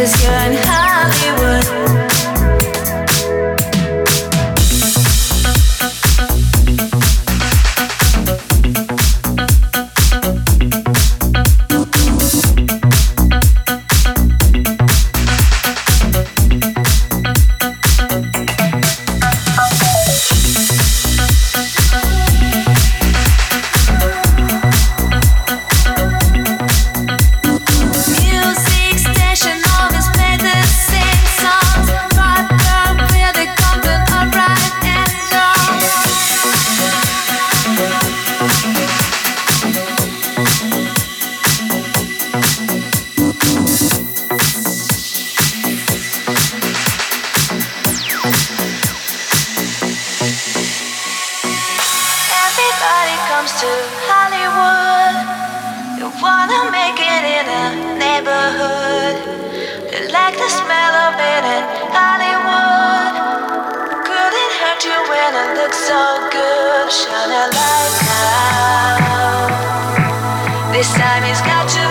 'cause you're in Hollywood. Everybody comes to Hollywood. You wanna make it in a neighborhood. You like the smell of it in Hollywood. Couldn't hurt you when it looks so good. Shining like now. This time it's got to